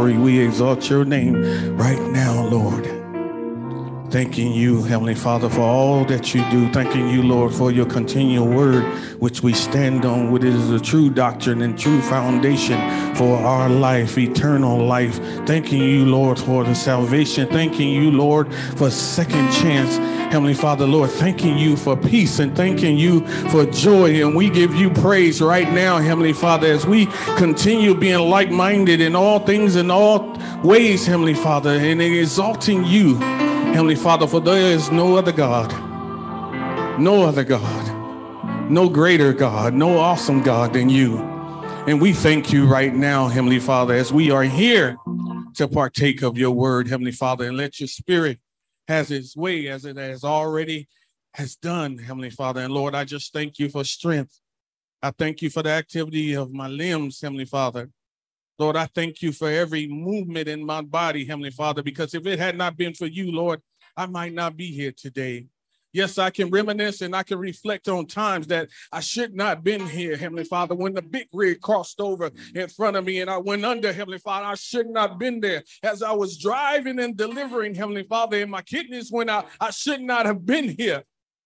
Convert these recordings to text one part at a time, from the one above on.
glory. We exalt your name right now, Lord. Thanking you, Heavenly Father, for all that you do. Thanking you, Lord, for your continual word, which we stand on, which is a true doctrine and true foundation for our life, eternal life. Thanking you, Lord, for the salvation. Thanking you, Lord, for second chance. Heavenly Father, Lord, thanking you for peace and thanking you for joy. And we give you praise right now, Heavenly Father, as we continue being like-minded in all things, in all ways, Heavenly Father, and exalting you, Heavenly Father, for there is no other God, no greater God, no awesome God than you. And we thank you right now, Heavenly Father, as we are here to partake of your word, Heavenly Father, and let your spirit has its way as it has already has done, Heavenly Father. And Lord, I just thank you for strength. I thank you for the activity of my limbs, Heavenly Father. Lord, I thank you for every movement in my body, Heavenly Father, because if it had not been for you, Lord, I might not be here today. Yes, I can reminisce and I can reflect on times that I should not have been here, Heavenly Father, when the big rig crossed over in front of me and I went under, Heavenly Father. I should not have been there as I was driving and delivering, Heavenly Father, and my kidneys went out. I should not have been here.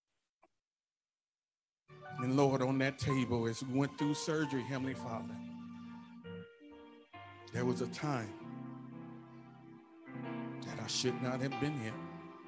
And Lord, on that table, as we went through surgery, Heavenly Father, there was a time that I should not have been here.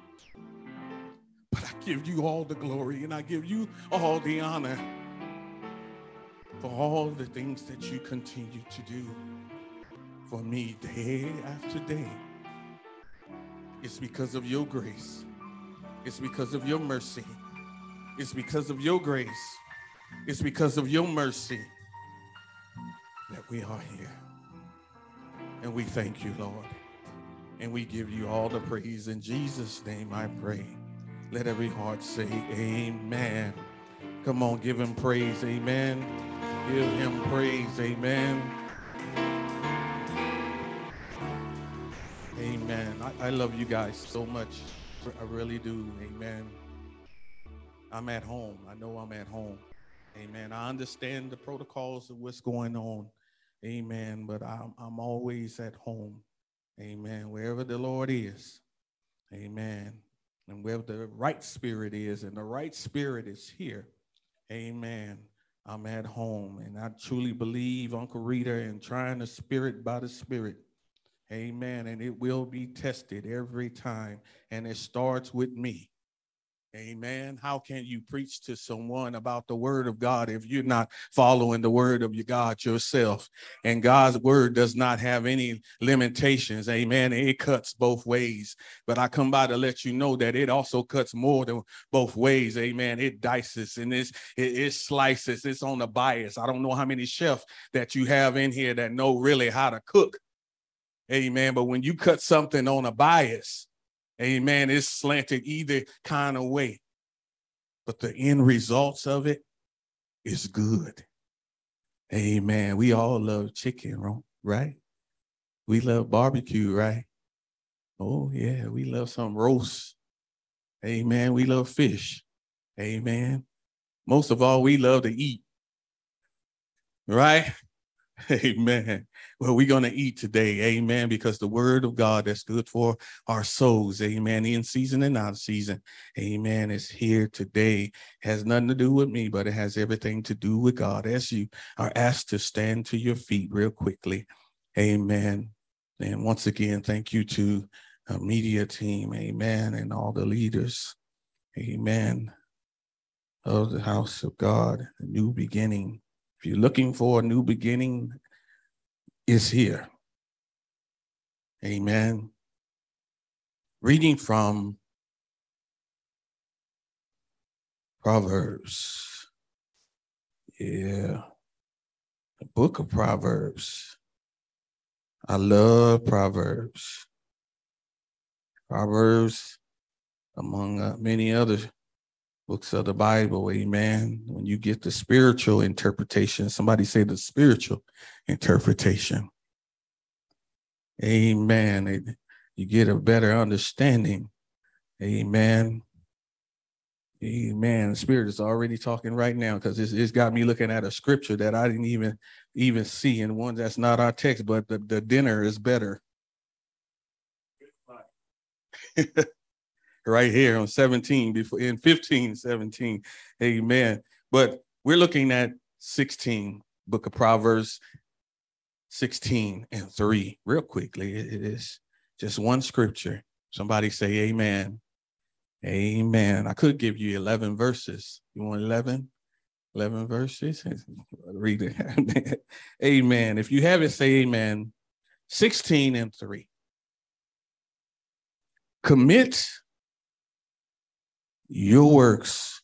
But I give you all the glory and I give you all the honor for all the things that you continue to do for me day after day. It's because of your grace. It's because of your mercy. It's because of your grace. It's because of your mercy that we are here. And we thank you, Lord. And we give you all the praise. In Jesus' name I pray. Let every heart say amen. Come on, give him praise, amen. Give him praise, amen. Amen. I love you guys so much. I really do, amen. I'm at home. I know I'm at home. Amen. I understand the protocols of what's going on. Amen. But I'm always at home. Amen. Wherever the Lord is. Amen. And where the right spirit is, and the right spirit is here. Amen. I'm at home, and I truly believe, Uncle Rita, in trying the spirit by the spirit. Amen. And it will be tested every time, and it starts with me. Amen. How can you preach to someone about the word of God if you're not following the word of your God yourself? And God's word does not have any limitations. Amen. It cuts both ways. But I come by to let you know that it also cuts more than both ways. Amen. It dices and it slices. It's on the bias. I don't know how many chefs that you have in here that know really how to cook. Amen. But when you cut something on a bias, amen, it's slanted either kind of way. But the end results of it is good. Amen. We all love chicken, right? We love barbecue, right? Oh, yeah, we love some roast. Amen. We love fish. Amen. Most of all, we love to eat. Right? Amen. Well, we're going to eat today. Amen. Because the word of God that's good for our souls. Amen. In season and out of season. Amen. Is here today. Has nothing to do with me, but it has everything to do with God. As you are asked to stand to your feet real quickly. Amen. And once again, thank you to our media team. Amen. And all the leaders. Amen. Of the house of God, a new beginning. If you're looking for a new beginning, it's here. Amen. Reading from Proverbs. Yeah. The book of Proverbs. I love Proverbs. Proverbs, among many other books of the Bible, amen. When you get the spiritual interpretation, somebody say the spiritual interpretation. Amen. You get a better understanding. Amen. Amen. The Spirit is already talking right now because it's got me looking at a scripture that I didn't even see, and one that's not our text, but the dinner is better. Right here on 17, before in 15, 17. Amen. But we're looking at 16, book of Proverbs 16 and 3. Real quickly, it is just one scripture. Somebody say amen. Amen. I could give you 11 verses. You want 11? 11 verses? Read it. Amen. If you have it, say amen. 16 and 3. Commit your works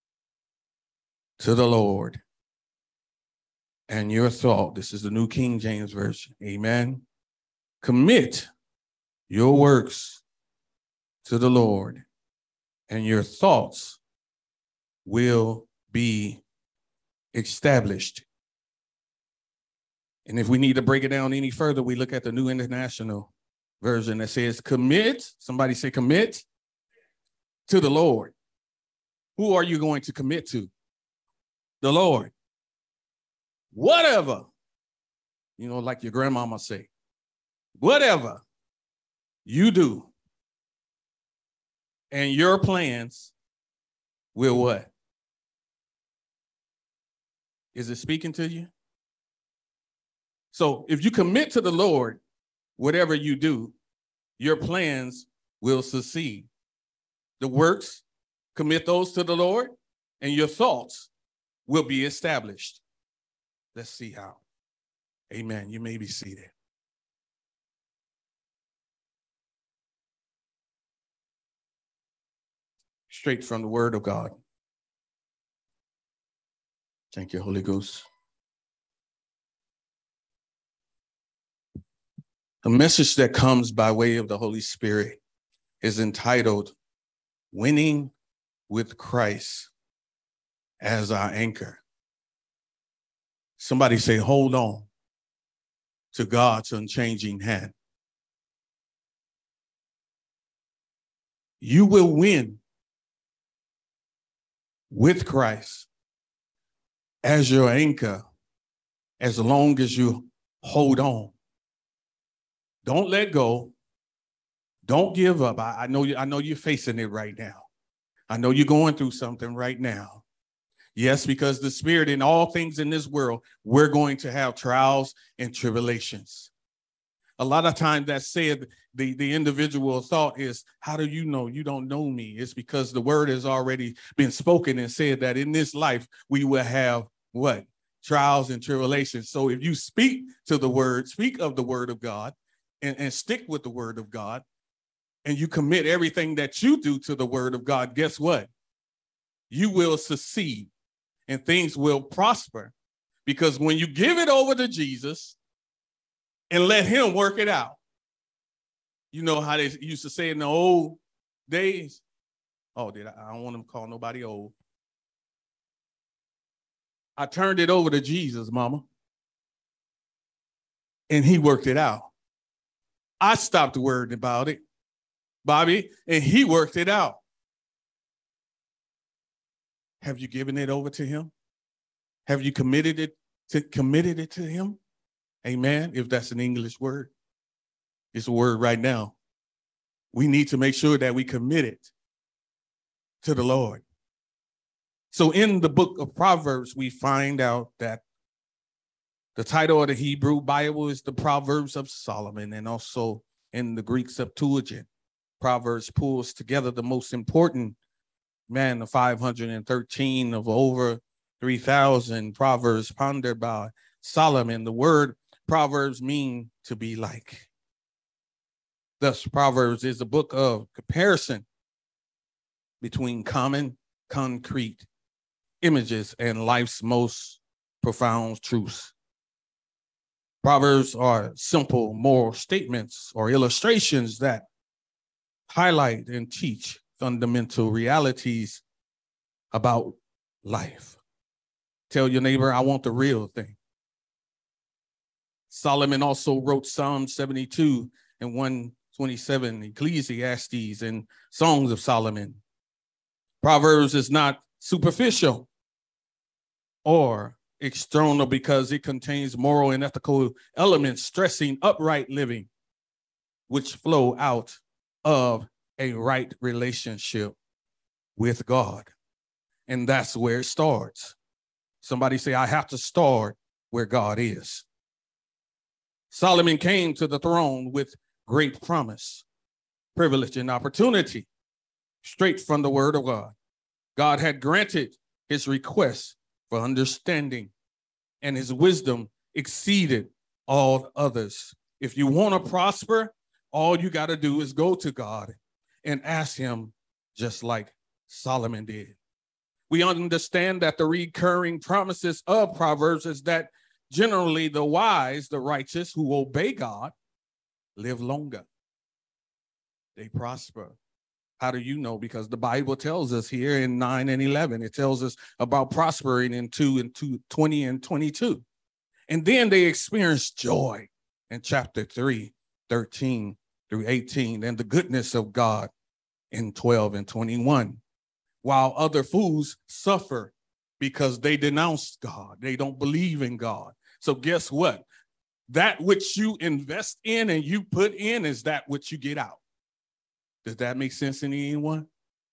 to the Lord and your thought. This is the New King James Version. Amen. Commit your works to the Lord and your thoughts will be established. And if we need to break it down any further, we look at the New International Version that says commit. Somebody say commit to the Lord. Who are you going to commit to? The Lord. Whatever, like your grandmama say, whatever you do and your plans will what? Is it speaking to you? So if you commit to the Lord, whatever you do, your plans will succeed. The works, commit those to the Lord, and your thoughts will be established. Let's see how. Amen. You may be seated. Straight from the Word of God. Thank you, Holy Ghost. The message that comes by way of the Holy Spirit is entitled Winning with Christ as Our Anchor. Somebody say, hold on to God's unchanging hand. You will win with Christ as your anchor as long as you hold on. Don't let go. Don't give up. I know you're facing it right now. I know you're going through something right now. Yes, because the Spirit in all things in this world, we're going to have trials and tribulations. A lot of times that said, the individual thought is, how do you know? You don't know me. It's because the word has already been spoken and said that in this life, we will have what? Trials and tribulations. So if you speak to the word, speak of the word of God and stick with the word of God, and you commit everything that you do to the word of God, guess what? You will succeed and things will prosper, because when you give it over to Jesus and let him work it out, you know how they used to say in the old days. Oh, I don't want to call nobody old. I turned it over to Jesus, mama, and he worked it out. I stopped worrying about it, Bobby, and he worked it out. Have you given it over to him? Have you committed it to him? Amen. If that's an English word, it's a word right now. We need to make sure that we commit it to the Lord. So in the book of Proverbs, we find out that the title of the Hebrew Bible is the Proverbs of Solomon, and also in the Greek Septuagint, Proverbs pulls together the most important, the 513 of over 3,000 Proverbs pondered by Solomon. The word Proverbs mean to be like. Thus, Proverbs is a book of comparison between common, concrete images and life's most profound truths. Proverbs are simple moral statements or illustrations that highlight and teach fundamental realities about life. Tell your neighbor, I want the real thing. Solomon also wrote Psalm 72 and 127, Ecclesiastes, and Songs of Solomon. Proverbs is not superficial or external because it contains moral and ethical elements stressing upright living, which flow out of a right relationship with God. And that's where it starts. Somebody say, I have to start where God is. Solomon came to the throne with great promise, privilege, and opportunity, straight from the word of God. God had granted his request for understanding, and his wisdom exceeded all others. If you want to prosper, all you got to do is go to God and ask him, just like Solomon did. We understand that the recurring promises of Proverbs is that generally the wise, the righteous who obey God, live longer. They prosper. How do you know? Because the Bible tells us here in 9 and 11, it tells us about prospering in 2 and 20 and 22. And then they experience joy in chapter 3, 13 through 18, and the goodness of God in 12 and 21. While other fools suffer because they denounce God. They don't believe in God. So guess what? That which you invest in and you put in is that which you get out. Does that make sense to anyone?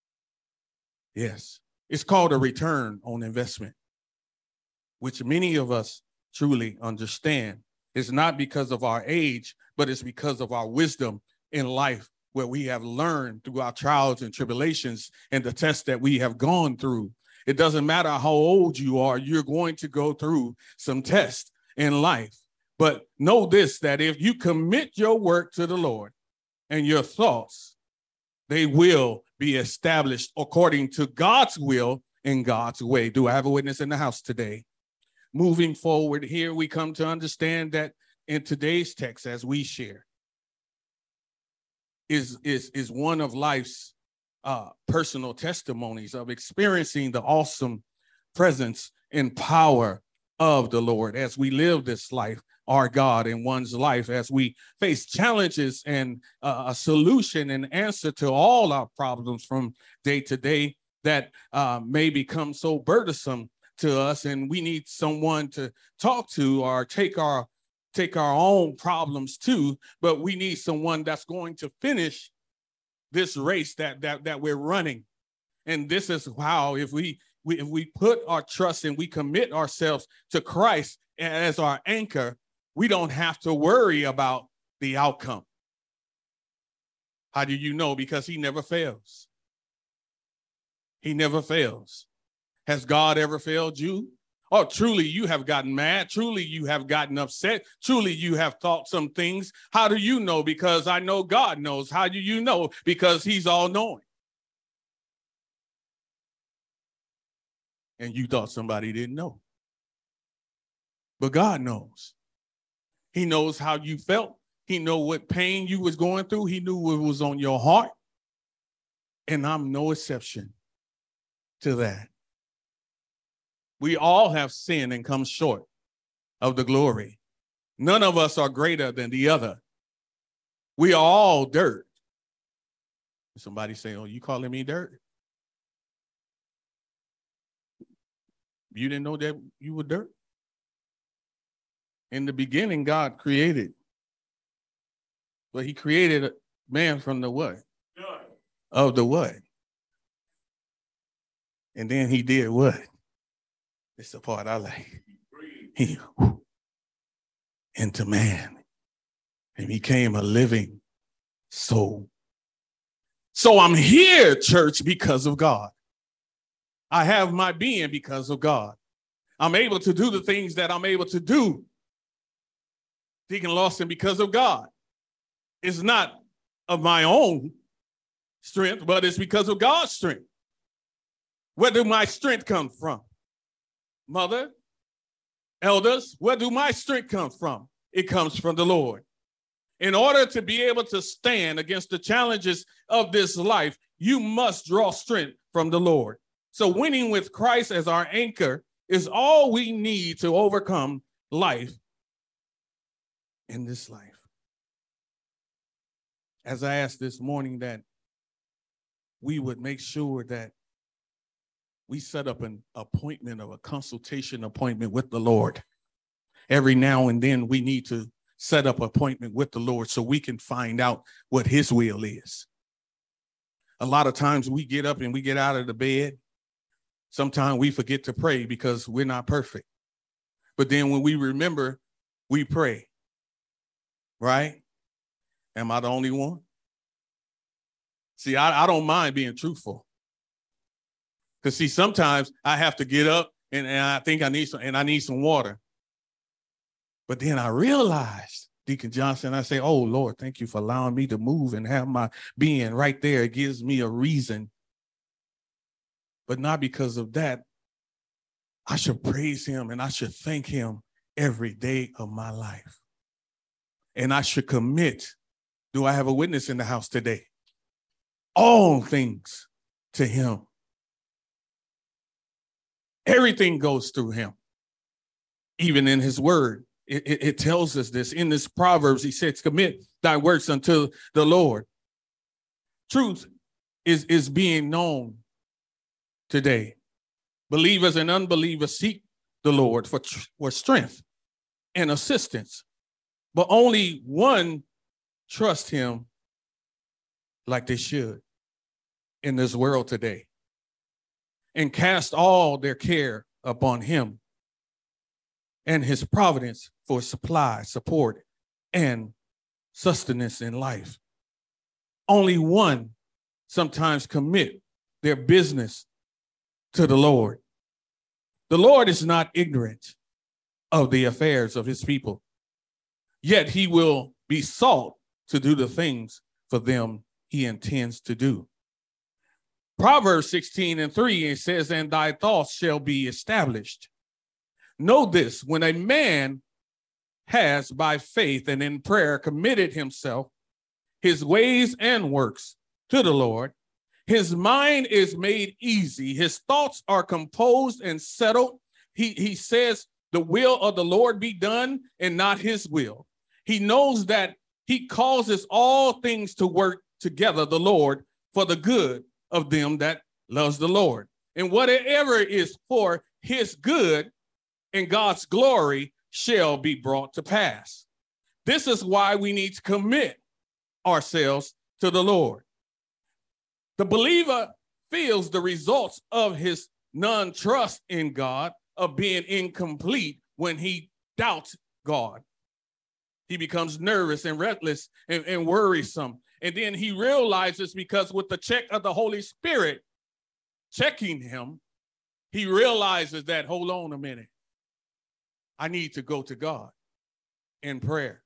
Yes. It's called a return on investment, which many of us truly understand. It's not because of our age, but it's because of our wisdom in life, where we have learned through our trials and tribulations and the tests that we have gone through. It doesn't matter how old you are, you're going to go through some tests in life. But know this, that if you commit your work to the Lord and your thoughts, they will be established according to God's will in God's way. Do I have a witness in the house today? Moving forward here, we come to understand that in today's text, as we share, is one of life's personal testimonies of experiencing the awesome presence and power of the Lord as we live this life, our God in one's life, as we face challenges and a solution and answer to all our problems from day to day that may become so burdensome to us, and we need someone to talk to or take our own problems to, but we need someone that's going to finish this race that we're running. And this is how, if we put our trust and we commit ourselves to Christ as our anchor, we don't have to worry about the outcome. How do you know? Because he never fails. He never fails. Has God ever failed you? Oh, truly you have gotten mad. Truly you have gotten upset. Truly you have thought some things. How do you know? Because I know God knows. How do you know? Because he's all knowing. And you thought somebody didn't know. But God knows. He knows how you felt. He knows what pain you was going through. He knew what was on your heart. And I'm no exception to that. We all have sinned and come short of the glory. None of us are greater than the other. We are all dirt. Somebody say, oh, you calling me dirt? You didn't know that you were dirt? In the beginning, God created. But he created man from the what? Of the what? And then he did what? It's the part I like. He into man and became a living soul. So I'm here, church, because of God. I have my being because of God. I'm able to do the things that I'm able to do, Deacon Lawson, because of God. It's not of my own strength, but it's because of God's strength. Where do my strength come from? Mother, elders, where do my strength come from? It comes from the Lord. In order to be able to stand against the challenges of this life, you must draw strength from the Lord. So winning with Christ as our anchor is all we need to overcome life in this life. As I asked this morning, that we would make sure that we set up an appointment of a consultation appointment with the Lord. Every now and then we need to set up an appointment with the Lord so we can find out what his will is. A lot of times we get up and we get out of the bed. Sometimes we forget to pray because we're not perfect. But then when we remember, we pray. Right? Am I the only one? See, I don't mind being truthful. Because see, sometimes I have to get up and I think I need some water. But then I realized, Deacon Johnson, I say, oh, Lord, thank you for allowing me to move and have my being right there. It gives me a reason. But not because of that. I should praise him and I should thank him every day of my life. And I should commit. Do I have a witness in the house today? All things to him. Everything goes through him. Even in his word, it tells us this. In this Proverbs, he says, commit thy works unto the Lord. Truth is being known today. Believers and unbelievers seek the Lord for strength and assistance, but only one trusts him like they should in this world today and cast all their care upon him and his providence for supply, support, and sustenance in life. Only one sometimes commit their business to the Lord. The Lord is not ignorant of the affairs of his people, yet he will be sought to do the things for them he intends to do. Proverbs 16:3, it says, and thy thoughts shall be established. Know this, when a man has by faith and in prayer committed himself, his ways and works to the Lord, his mind is made easy. His thoughts are composed and settled. He says, the will of the Lord be done and not his will. He knows that he causes all things to work together, the Lord, for the good of them that loves the Lord. And whatever is for his good and God's glory shall be brought to pass. This is why we need to commit ourselves to the Lord. The believer feels the results of his non-trust in God, of being incomplete when he doubts God. He becomes nervous and restless and worrisome. And then he realizes, because with the check of the Holy Spirit checking him, he realizes that, hold on a minute, I need to go to God in prayer.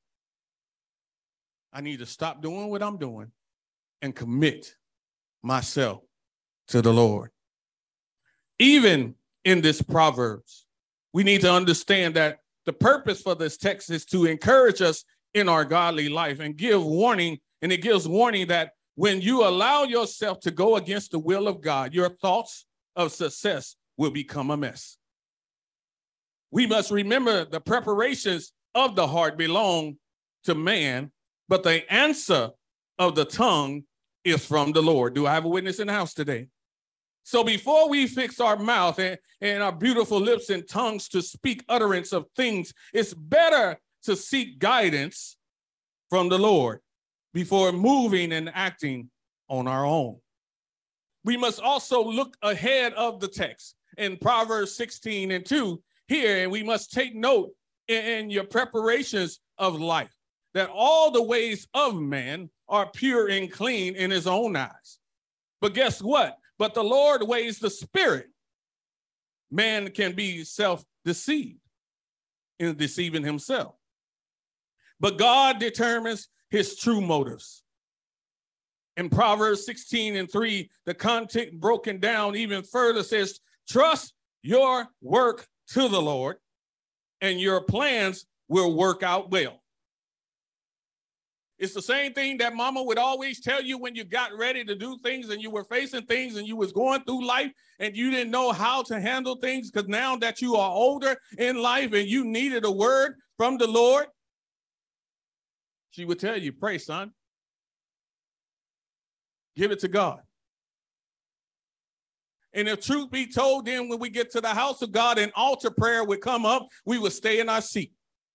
I need to stop doing what I'm doing and commit myself to the Lord. Even in this Proverbs, we need to understand that the purpose for this text is to encourage us in our godly life and give warning. And it gives warning that when you allow yourself to go against the will of God, your thoughts of success will become a mess. We must remember the preparations of the heart belong to man, but the answer of the tongue is from the Lord. Do I have a witness in the house today? So before we fix our mouth and our beautiful lips and tongues to speak utterance of things, it's better to seek guidance from the Lord before moving and acting on our own. We must also look ahead of the text in Proverbs 16:2 here, and we must take note in your preparations of life that all the ways of man are pure and clean in his own eyes. But guess what? But the Lord weighs the spirit. Man can be self-deceived in deceiving himself. But God determines his true motives. In Proverbs 16:3, the content broken down even further says, trust your work to the Lord and your plans will work out well. It's the same thing that mama would always tell you when you got ready to do things and you were facing things and you was going through life and you didn't know how to handle things, because now that you are older in life and you needed a word from the Lord, she would tell you, pray, son. Give it to God. And if truth be told, then when we get to the house of God and altar prayer would come up, we would stay in our seat.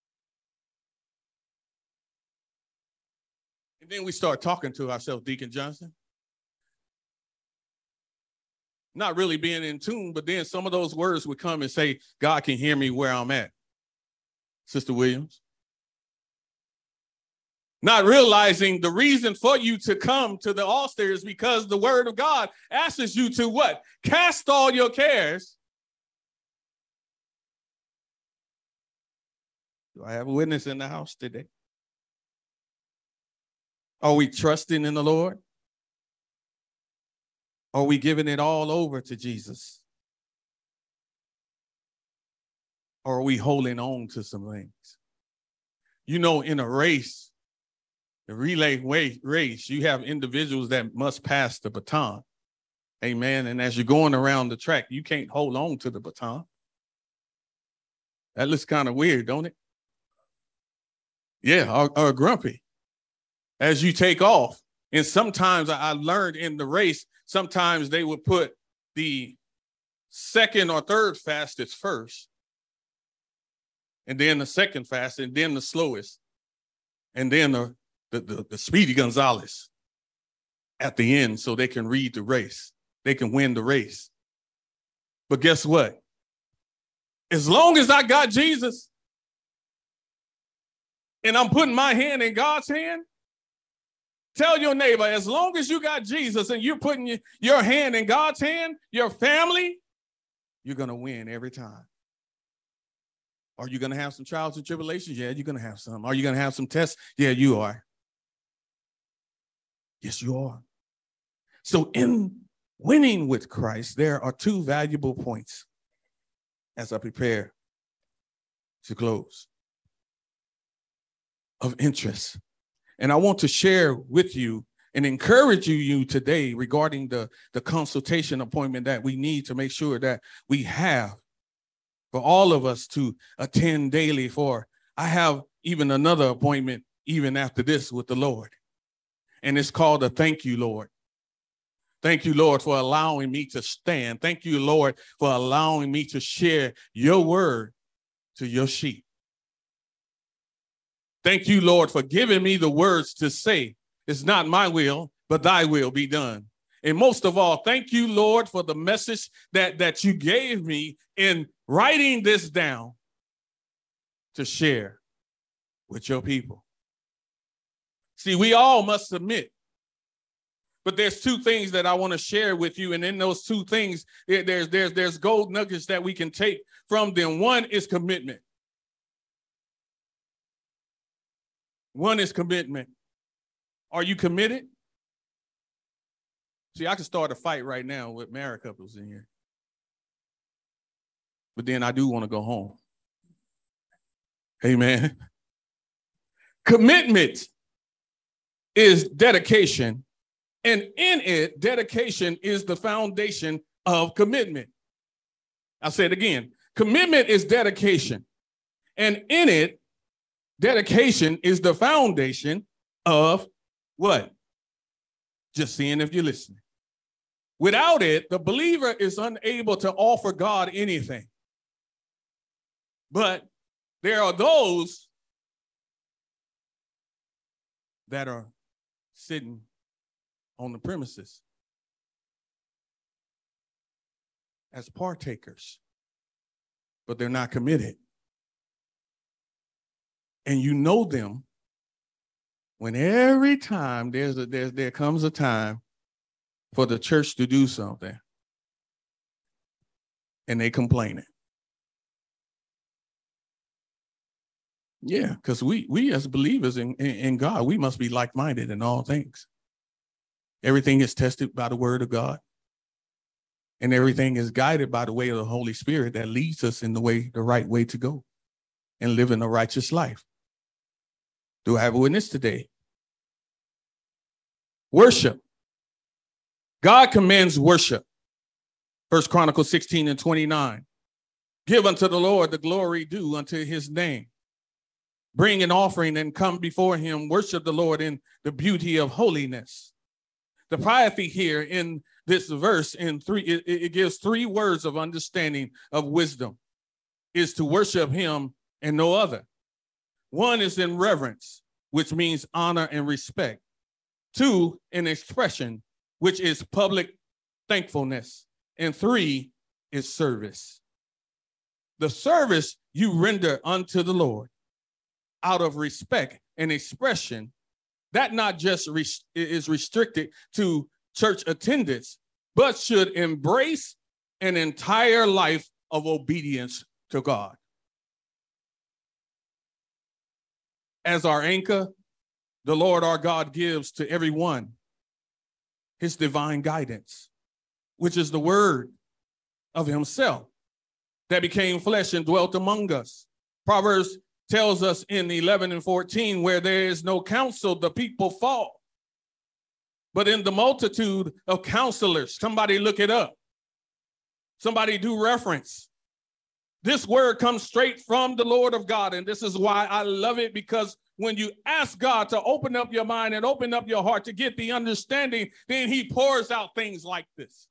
And then we start talking to ourselves, Deacon Johnson. Not really being in tune, but then some of those words would come and say, God can hear me where I'm at. Sister Williams. Not realizing the reason for you to come to the altar is because the word of God asks you to what? Cast all your cares. Do I have a witness in the house today? Are we trusting in the Lord? Are we giving it all over to Jesus? Or are we holding on to some things? You know, in a race, the relay race, you have individuals that must pass the baton. Amen. And as you're going around the track, you can't hold on to the baton. That looks kind of weird, don't it? Yeah, or grumpy. As you take off. And sometimes I learned in the race, sometimes they would put the second or third fastest first, and then the second fastest, and then the slowest, and then the Speedy Gonzalez at the end so they can read the race. They can win the race. But guess what? As long as I got Jesus and I'm putting my hand in God's hand, tell your neighbor, as long as you got Jesus and you're putting your hand in God's hand, your family, you're going to win every time. Are you going to have some trials and tribulations? Yeah, you're going to have some. Are you going to have some tests? Yeah, you are. Yes, you are. So in winning with Christ, there are two valuable points as I prepare to close of interest. And I want to share with you and encourage you today regarding the consultation appointment that we need to make sure that we have for all of us to attend daily. For I have even another appointment even after this with the Lord. And it's called a thank you, Lord. Thank you, Lord, for allowing me to stand. Thank you, Lord, for allowing me to share your word to your sheep. Thank you, Lord, for giving me the words to say. It's not my will, but thy will be done. And most of all, thank you, Lord, for the message that you gave me in writing this down to share with your people. See, we all must submit. But there's two things that I want to share with you. And in those two things, there's gold nuggets that we can take from them. One is commitment. One is commitment. Are you committed? See, I could start a fight right now with married couples in here. But then I do want to go home. Amen. Commitment is dedication. And in it, dedication is the foundation of commitment. I'll say it again. Commitment is dedication. And in it, dedication is the foundation of what? Just seeing if you're listening. Without it, the believer is unable to offer God anything. But there are those that are sitting on the premises as partakers, but they're not committed. And you know them when every time there comes a time for the church to do something and they complaining. Yeah, because we as believers in God, we must be like-minded in all things. Everything is tested by the word of God. And everything is guided by the way of the Holy Spirit that leads us in the right way to go and live in a righteous life. Do I have a witness today? Worship. God commands worship. 1 Chronicles 16:29. Give unto the Lord the glory due unto his name. Bring an offering and come before him. Worship the Lord in the beauty of holiness. The piety here in this verse in three. It gives three words of understanding of wisdom: is to worship him and no other. One is in reverence, which means honor and respect. Two, in expression, which is public thankfulness. And three is service. The service you render unto the Lord out of respect and expression, that not just is restricted to church attendance, but should embrace an entire life of obedience to God. As our anchor, the Lord our God gives to everyone his divine guidance, which is the word of himself that became flesh and dwelt among us. Proverbs tells us in 11 and 14, where there is no counsel, the people fall. But in the multitude of counselors, somebody look it up. Somebody do reference. This word comes straight from the Lord of God. And this is why I love it, because when you ask God to open up your mind and open up your heart to get the understanding, then he pours out things like this.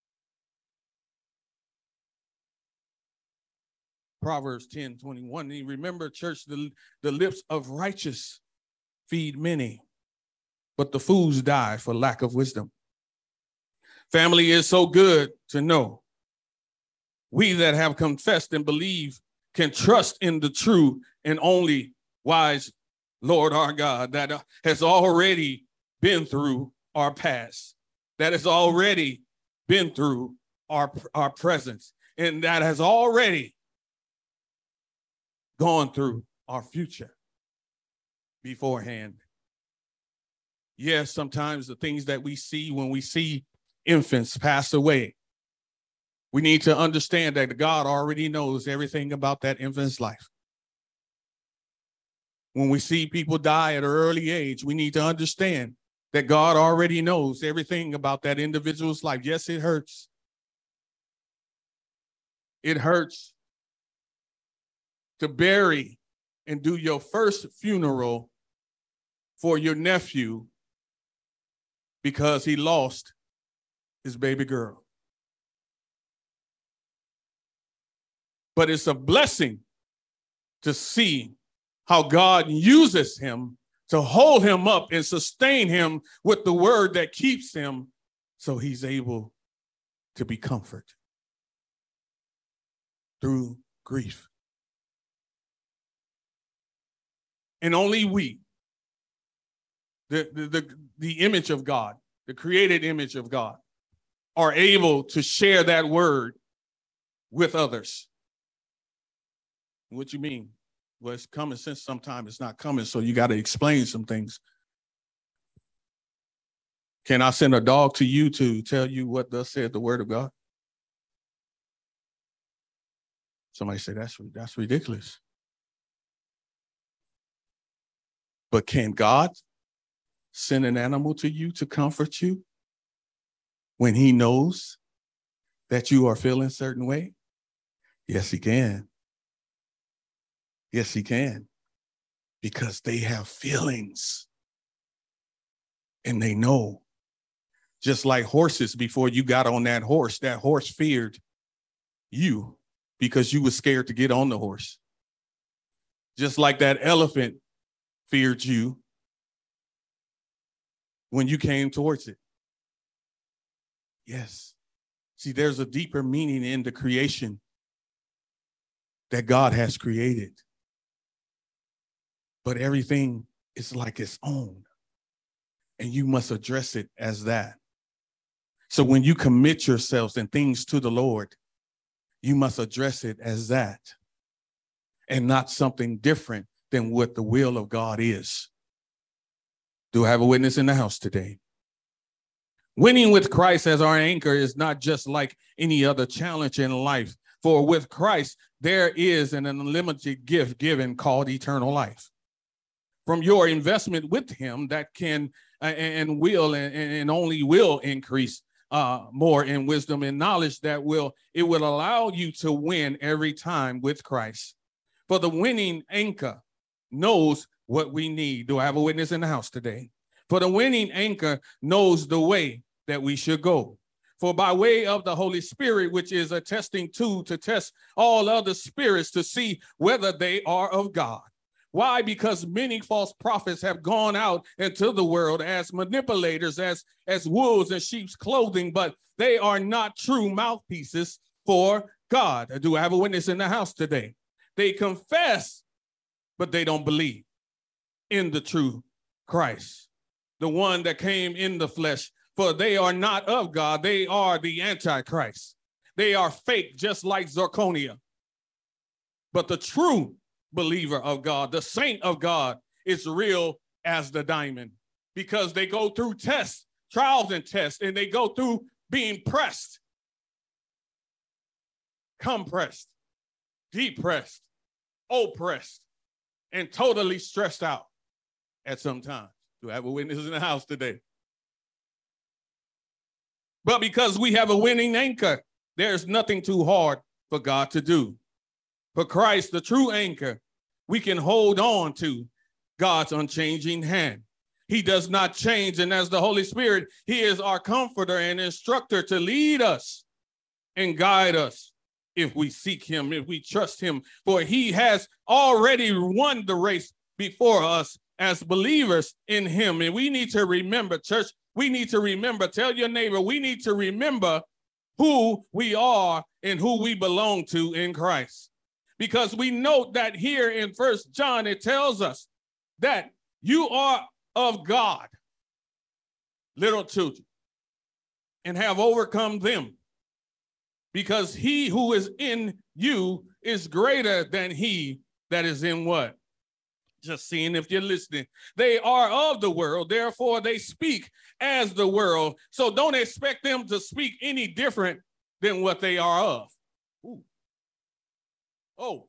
Proverbs 10:21. And remember, church, the lips of righteous feed many, but the fools die for lack of wisdom. Family, is so good to know we that have confessed and believe can trust in the true and only wise Lord our God that has already been through our past, that has already been through our presence, and that has already gone through our future beforehand. Yes, sometimes the things that we see when we see infants pass away, we need to understand that God already knows everything about that infant's life. When we see people die at an early age, we need to understand that God already knows everything about that individual's life. Yes, it hurts. It hurts to bury and do your first funeral for your nephew because he lost his baby girl. But it's a blessing to see how God uses him to hold him up and sustain him with the word that keeps him so he's able to be comforted through grief. And only we, the image of God, the created image of God, are able to share that word with others. What you mean? Well, it's common sense. Sometimes it's not coming, so you got to explain some things. Can I send a dog to you to tell you what thus said the word of God? Somebody say that's ridiculous. But can God send an animal to you to comfort you when he knows that you are feeling a certain way? Yes, he can. Yes, he can. Because they have feelings. And they know. Just like horses, before you got on that horse feared you because you were scared to get on the horse. Just like that elephant feared you when you came towards it. Yes. See, there's a deeper meaning in the creation that God has created. But everything is like its own. And you must address it as that. So when you commit yourselves and things to the Lord, you must address it as that and not something different than what the will of God is. Do I have a witness in the house today? Winning with Christ as our anchor is not just like any other challenge in life. For with Christ, there is an unlimited gift given called eternal life. From your investment with him that can and will and only will increase more in wisdom and knowledge it will allow you to win every time with Christ. For the winning anchor knows what we need. Do I have a witness in the house today? For the winning anchor knows the way that we should go. For by way of the Holy Spirit, which is a testing tool to test all other spirits to see whether they are of God. Why? Because many false prophets have gone out into the world as manipulators, as wolves in sheep's clothing, but they are not true mouthpieces for God. Do I have a witness in the house today? They confess, but they don't believe in the true Christ, the one that came in the flesh. For they are not of God. They are the Antichrist. They are fake, just like zirconia. But the true believer of God, the saint of God, is real as the diamond, because they go through tests, trials and tests, and they go through being pressed, compressed, depressed, oppressed, and totally stressed out at some time. Do I have a witness in the house today? But because we have a winning anchor, there's nothing too hard for God to do. For Christ, the true anchor, we can hold on to God's unchanging hand. He does not change. And as the Holy Spirit, he is our comforter and instructor to lead us and guide us if we seek him, if we trust him. For he has already won the race before us as believers in him. And we need to remember, church, we need to remember, tell your neighbor, we need to remember who we are and who we belong to in Christ. Because we note that here in 1 John, it tells us that you are of God, little children, and have overcome them. Because he who is in you is greater than he that is in what? Just seeing if you're listening. They are of the world, therefore they speak as the world. So don't expect them to speak any different than what they are of. Ooh. Oh.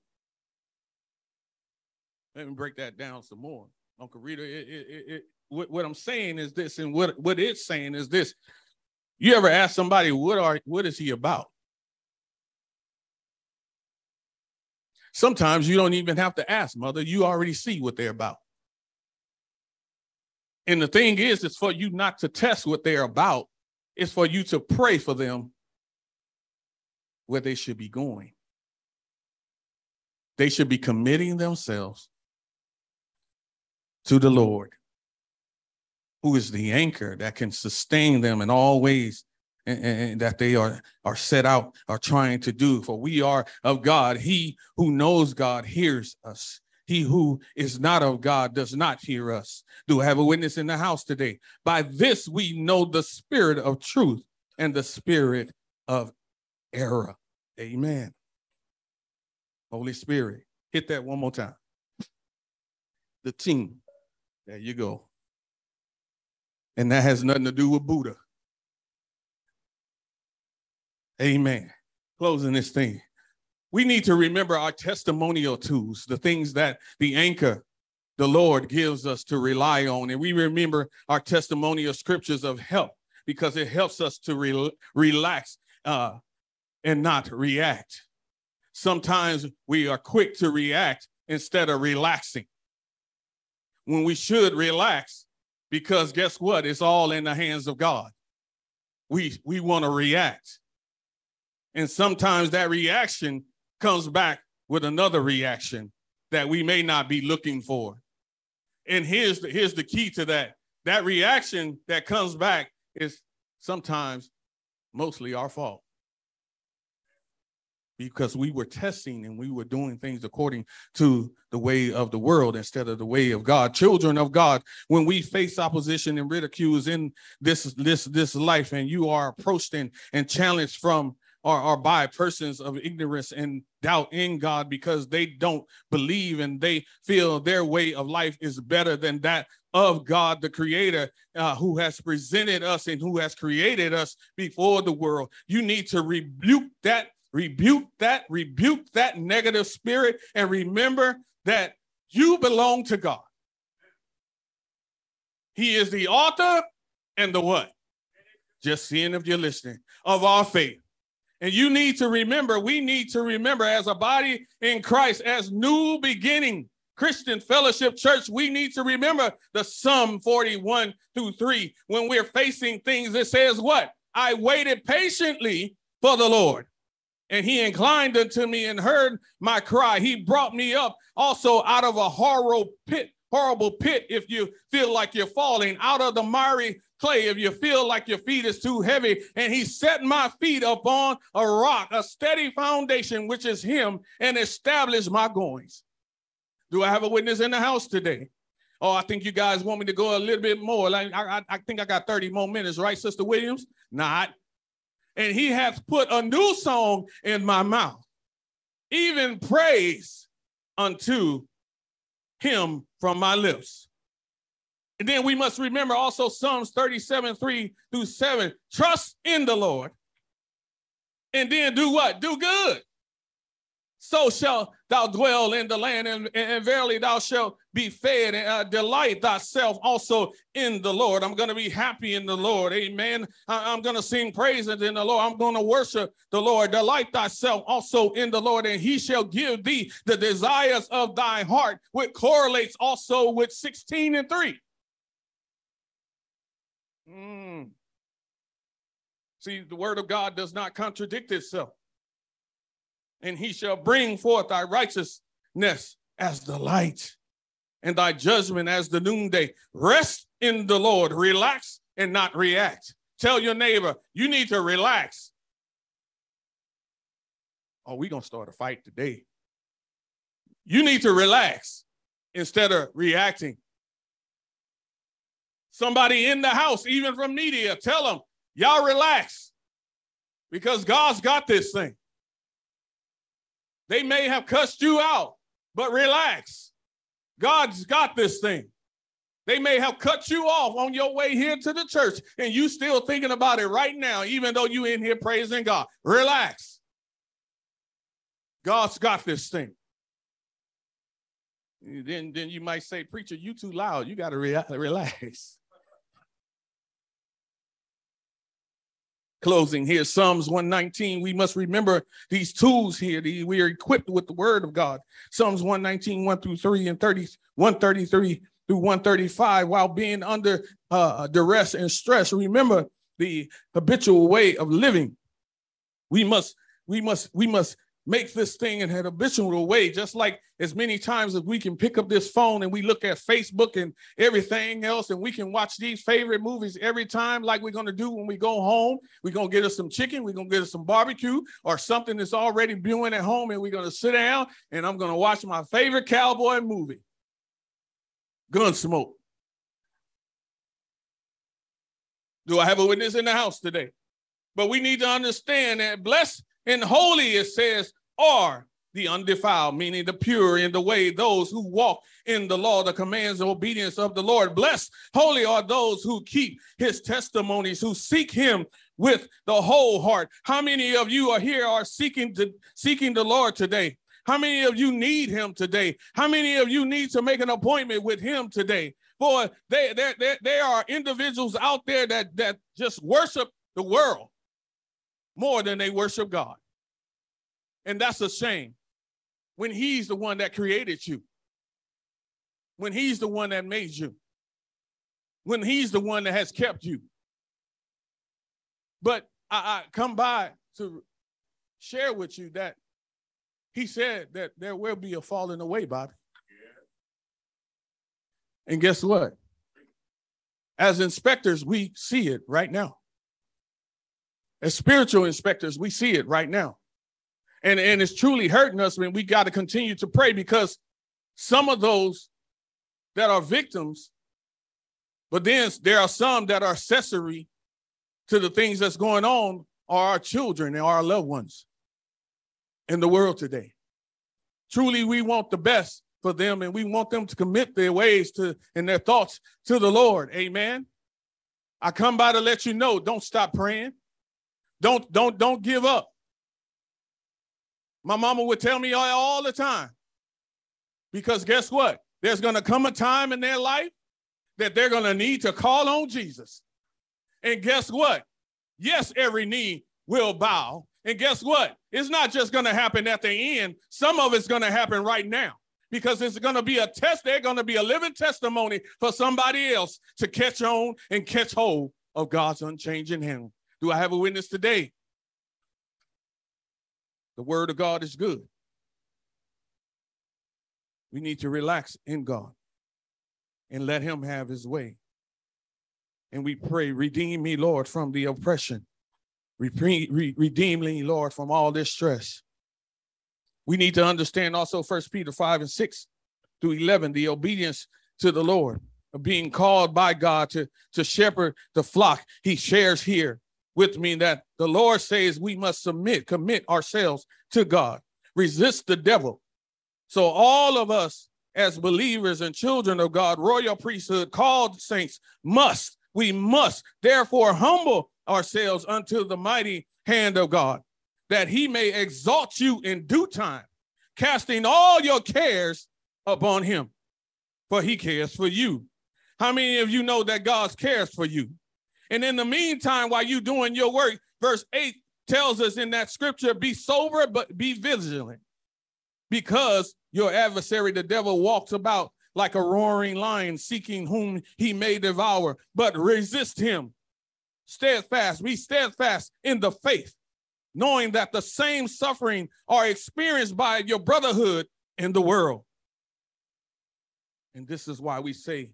Let me break that down some more. Uncle Rita, what I'm saying is this, and what it's saying is this. You ever ask somebody, what is he about? Sometimes you don't even have to ask, mother. You already see what they're about. And the thing is, it's for you not to test what they're about. It's for you to pray for them where they should be going. They should be committing themselves to the Lord, who is the anchor that can sustain them in all ways and that they are set out, are trying to do. For we are of God. He who knows God hears us. He who is not of God does not hear us. Do I have a witness in the house today? By this we know the spirit of truth and the spirit of error. Amen. Holy Spirit, hit that one more time. The team. There you go. And that has nothing to do with Buddha. Amen. Closing this thing. We need to remember our testimonial tools, the things that the anchor, the Lord, gives us to rely on. And we remember our testimonial scriptures of help, because it helps us to relax and not react. Sometimes we are quick to react instead of relaxing, when we should relax, because guess what? It's all in the hands of God. We want to react. And sometimes that reaction comes back with another reaction that we may not be looking for. And here's the key to that. That reaction that comes back is sometimes mostly our fault, because we were testing and we were doing things according to the way of the world instead of the way of God. Children of God, when we face opposition and ridicules in this life, and you are approached and challenged from or by persons of ignorance and doubt in God, because they don't believe and they feel their way of life is better than that of God, the creator, who has presented us and who has created us before the world. You need to rebuke that negative spirit, and remember that you belong to God. He is the author and the what? Just seeing if you're listening, of our faith. And you need to remember, we need to remember as a body in Christ, as New Beginning Christian Fellowship Church, we need to remember the Psalm 41-3. When we're facing things, it says what? I waited patiently for the Lord, and he inclined unto me and heard my cry. He brought me up also out of a horrible pit, if you feel like you're falling, out of the miry clay, if you feel like your feet is too heavy. And he set my feet upon a rock, a steady foundation, which is him, and established my goings. Do I have a witness in the house today? Oh, I think you guys want me to go a little bit more. Like I think I got 30 more minutes, right, Sister Williams? Not. And he hath put a new song in my mouth, even praise unto him from my lips. And then we must remember also Psalms 37, 3-7. Trust in the Lord. And then do what? Do good. So shalt thou dwell in the land, and verily thou shalt be fed, and delight thyself also in the Lord. I'm going to be happy in the Lord. Amen. I'm going to sing praises in the Lord. I'm going to worship the Lord. Delight thyself also in the Lord, and he shall give thee the desires of thy heart, which correlates also with 16:3. See, the word of God does not contradict itself. And he shall bring forth thy righteousness as the light, and thy judgment as the noonday. Rest in the Lord. Relax and not react. Tell your neighbor, you need to relax. Oh, we're going to start a fight today. You need to relax instead of reacting. Somebody in the house, even from media, tell them, y'all relax, because God's got this thing. They may have cussed you out, but relax. God's got this thing. They may have cut you off on your way here to the church, and you still thinking about it right now, even though you in here praising God. Relax. God's got this thing. Then you might say, preacher, you too loud. You got to relax. Closing here, Psalms 119. We must remember these tools here. We are equipped with the word of God. Psalms 119, 1-3, and 133 through 135. While being under duress and stress, remember the habitual way of living. We must make this thing in an habitual way, just like as many times as we can pick up this phone and we look at Facebook and everything else, and we can watch these favorite movies every time, like we're going to do when we go home. We're going to get us some chicken. We're going to get us some barbecue or something that's already brewing at home, and we're going to sit down, and I'm going to watch my favorite cowboy movie, Gunsmoke. Do I have a witness in the house today? But we need to understand that blessed and holy, it says, are the undefiled, meaning the pure in the way, those who walk in the law, the commands and obedience of the Lord. Blessed, holy are those who keep his testimonies, who seek him with the whole heart. How many of you are here are seeking the Lord today? How many of you need him today? How many of you need to make an appointment with him today? Boy, there are individuals out there that just worship the world more than they worship God. And that's a shame when he's the one that created you, when he's the one that made you, when he's the one that has kept you. But I come by to share with you that he said that there will be a falling away, Bobby. And guess what? As inspectors, we see it right now. As spiritual inspectors, we see it right now. And it's truly hurting us when we got to continue to pray, because some of those that are victims, but then there are some that are accessory to the things that's going on, are our children and our loved ones in the world today. Truly, we want the best for them, and we want them to commit their ways to and their thoughts to the Lord. Amen. I come by to let you know, don't stop praying. Don't give up. My mama would tell me all the time, because guess what? There's going to come a time in their life that they're going to need to call on Jesus. And guess what? Yes, every knee will bow. And guess what? It's not just going to happen at the end. Some of it's going to happen right now, because it's going to be a test. They're going to be a living testimony for somebody else to catch on and catch hold of God's unchanging hand. Do I have a witness today? The word of God is good. We need to relax in God and let him have his way. And we pray, redeem me, Lord, from the oppression. Redeem me, Lord, from all this stress. We need to understand also 1 Peter 5:6-11, the obedience to the Lord, of being called by God to shepherd the flock. He shares here with me that the Lord says we must commit ourselves to God, resist the devil. So all of us as believers and children of God, royal priesthood, called saints, we must therefore humble ourselves unto the mighty hand of God, that he may exalt you in due time, casting all your cares upon him, for he cares for you. How many of you know that God cares for you? And in the meantime, while you're doing your work, verse 8 tells us in that scripture, be sober, but be vigilant, because your adversary, the devil, walks about like a roaring lion, seeking whom he may devour, but resist him. Steadfast, be steadfast in the faith, knowing that the same suffering are experienced by your brotherhood in the world. And this is why we say,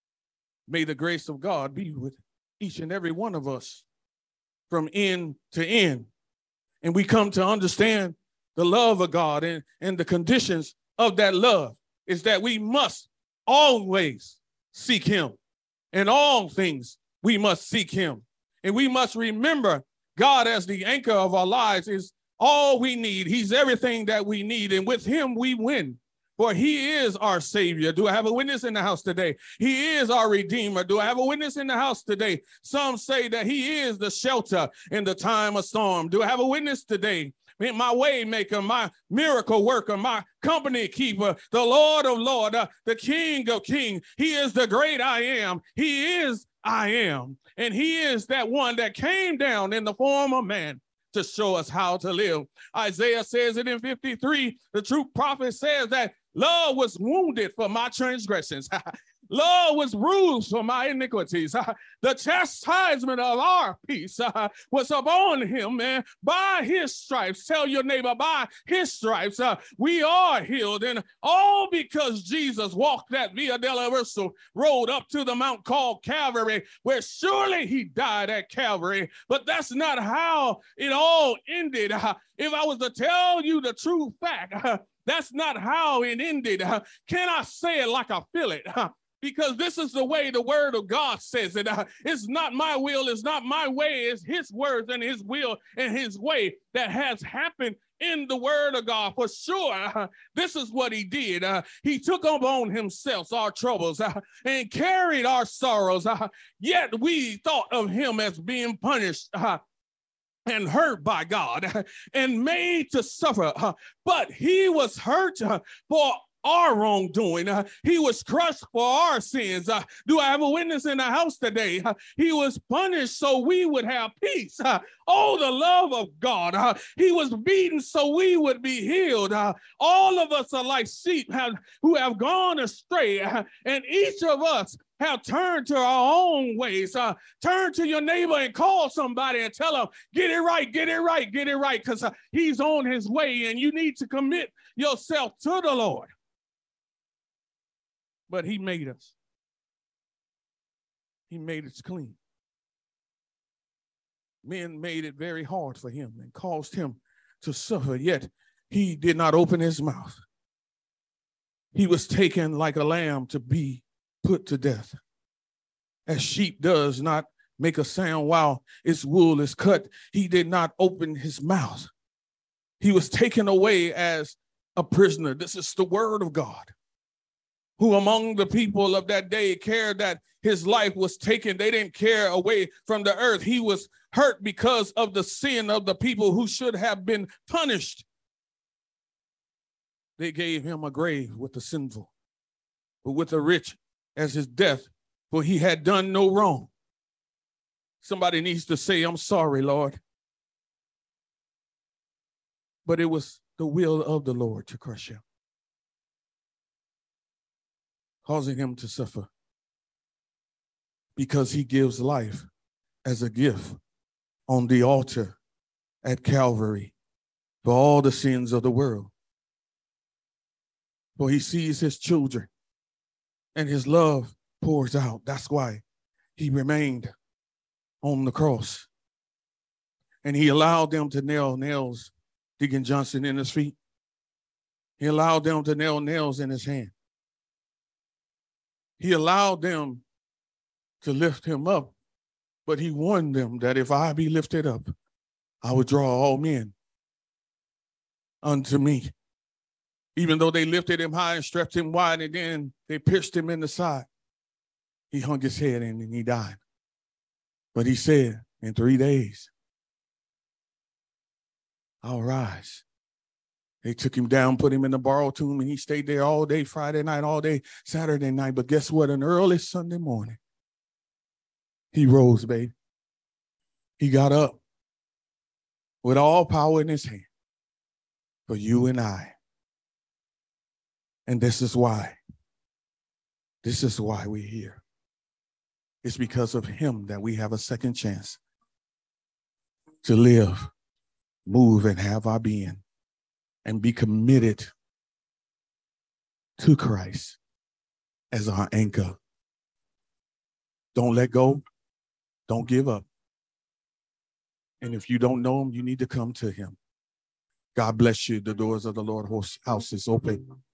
may the grace of God be with each and every one of us from end to end. And we come to understand the love of God, and the conditions of that love is that we must always seek him. In all things, we must seek him. And we must remember God as the anchor of our lives is all we need. He's everything that we need. And with him, we win. For he is our Savior. Do I have a witness in the house today? He is our Redeemer. Do I have a witness in the house today? Some say that he is the shelter in the time of storm. Do I have a witness today? My way maker, my miracle worker, my company keeper, the Lord of Lords, the King of Kings. He is the great I am. He is I am. And he is that one that came down in the form of man to show us how to live. Isaiah says it in 53. The true prophet says that love was wounded for my transgressions. Love was bruised for my iniquities. The chastisement of our peace was upon him, man. By his stripes, tell your neighbor, by his stripes, we are healed. And all because Jesus walked that Via Dolorosa road up to the mount called Calvary, where surely he died at Calvary. But that's not how it all ended. If I was to tell you the true fact, that's not how it ended. Can I say it like I feel it? Because this is the way the word of God says it. It's not my will, it's not my way, it's his words and his will and his way that has happened in the word of God. For sure, this is what he did. He took upon himself our troubles and carried our sorrows. Yet we thought of him as being punished and hurt by God and made to suffer. But he was hurt for our wrongdoing. He was crushed for our sins. Do I have a witness in the house today? He was punished so we would have peace. Oh, the love of God. He was beaten so we would be healed. All of us are like sheep who have gone astray, and each of us have turned to our own ways. Turn to your neighbor and call somebody and tell them, get it right, get it right, get it right, because he's on his way and you need to commit yourself to the Lord. But he made us. He made us clean. Men made it very hard for him and caused him to suffer, yet he did not open his mouth. He was taken like a lamb to be put to death. As sheep does not make a sound while its wool is cut, he did not open his mouth. He was taken away as a prisoner. This is the word of God. Who among the people of that day cared that his life was taken? They didn't care away from the earth. He was hurt because of the sin of the people who should have been punished. They gave him a grave with the sinful, but with the rich as his death, for he had done no wrong. Somebody needs to say, I'm sorry, Lord. But it was the will of the Lord to crush him, causing him to suffer, because he gives life as a gift on the altar at Calvary for all the sins of the world. For he sees his children and his love pours out. That's why he remained on the cross. And he allowed them to nail nails, Deacon Johnson, in his feet. He allowed them to nail nails in his hand. He allowed them to lift him up, but he warned them that if I be lifted up, I would draw all men unto me. Even though they lifted him high and stretched him wide, and then they pierced him in the side, he hung his head in and he died. But he said, in 3 days, I'll rise. They took him down, put him in the borrowed tomb, and he stayed there all day, Friday night, all day, Saturday night. But guess what? An early Sunday morning, he rose, baby. He got up with all power in his hand for you and I. And this is why we're here. It's because of him that we have a second chance to live, move, and have our being, and be committed to Christ as our anchor. Don't let go. Don't give up. And if you don't know him, you need to come to him. God bless you. The doors of the Lord's house is open.